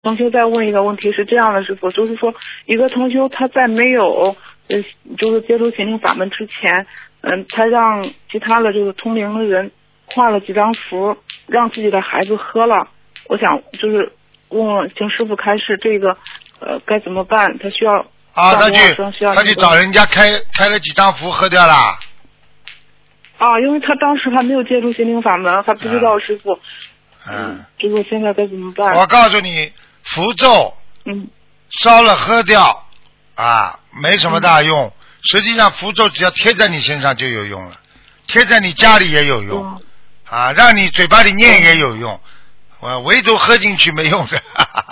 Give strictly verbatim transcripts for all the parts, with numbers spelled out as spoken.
同学再问一个问题是这样的，师傅，就是说一个同修他在没有呃就是接触心灵法门之前，嗯，他让其他的这个通灵的人画了几张符，让自己的孩子喝了。我想就是问问，请师傅开示这个呃该怎么办？他需要啊，他去需要他去找人家开开了几张符喝掉了。 啊，因为他当时还没有接触心灵法门，还不知道师傅。 嗯。 嗯，师傅现在该怎么办？ 我告诉你，符咒， 嗯， 烧了喝掉，啊，没什么大用。嗯、实际上，符咒只要贴在你身上就有用了，贴在你家里也有用，嗯、啊，让你嘴巴里念也有用，我、嗯、唯独喝进去没用的，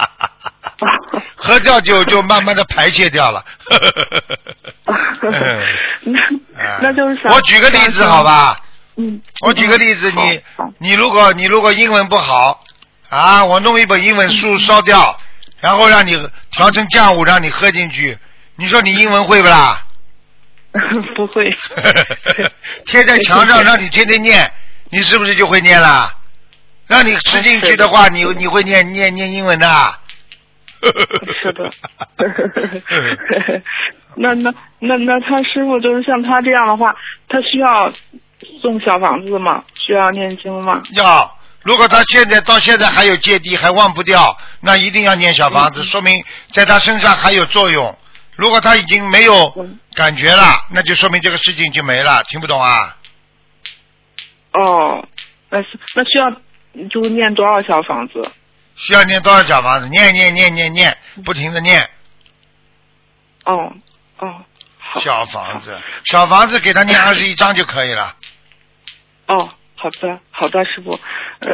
喝掉就就慢慢的排泄掉了。 那那就是我举个例子好吧？ 嗯， 我举个例子，你你如果你如果英文不好啊，我弄一本英文书烧掉，然后让你调成浆糊让你喝进去，你说你英文会不啦？ 不会。 贴在墙上让你天天念，你是不是就会念了？让你吃进去的话，你你会念念念英文的。 是的。那那那那他师傅就是像他这样的话，他需要送小房子吗？需要念经吗？ 要。如果他现在到现在还有芥蒂，还忘不掉，那一定要念小房子，嗯、说明在他身上还有作用。如果他已经没有感觉了，嗯、那就说明这个事情就没了。听不懂啊？ 哦，那是那需要就是念多少小房子？ 需要念多少小房子？念念念念念，不停的念。 哦哦，好。 小房子，小房子给他念二十一章就可以了。 哦，好的好的，师傅。呃